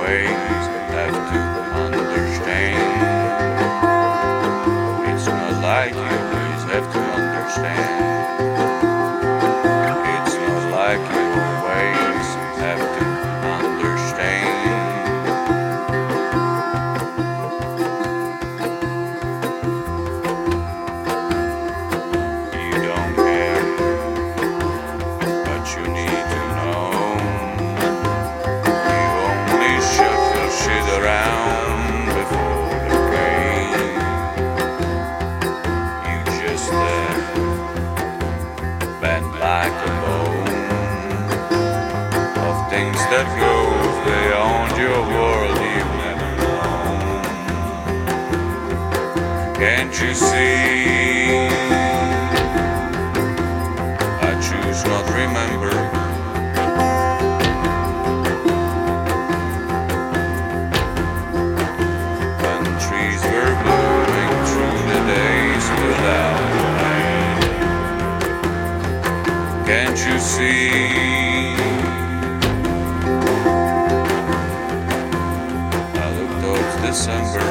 ways have to understand. It's not like you always have to understand. It's not like you always have to understand. You don't care, but you need to know. You only shuffle shit around before the rain. You just bend like a bone of things that goes beyond your world you've never known. Can't you see? I choose not remember. When trees were blooming through the days without rain. Can't you see? I look towards December.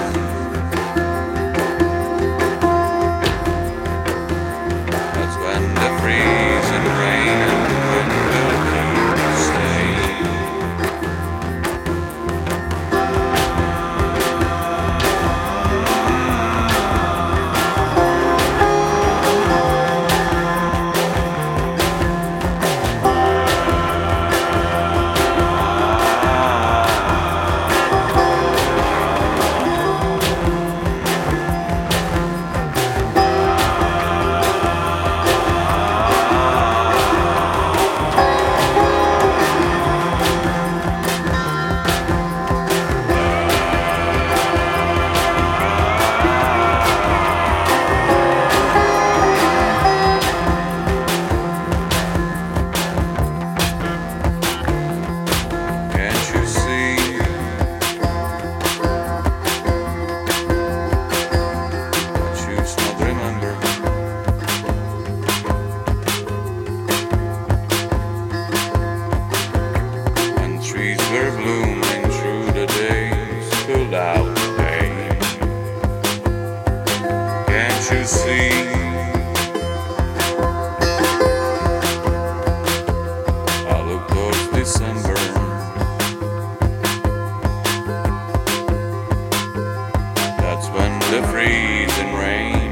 That's when the freezing rain and wind will keep us staying. Can't you see? I choose not remember. When trees were blooming through the days without pain. Can't you see? I look towards December. That's when the freezing rain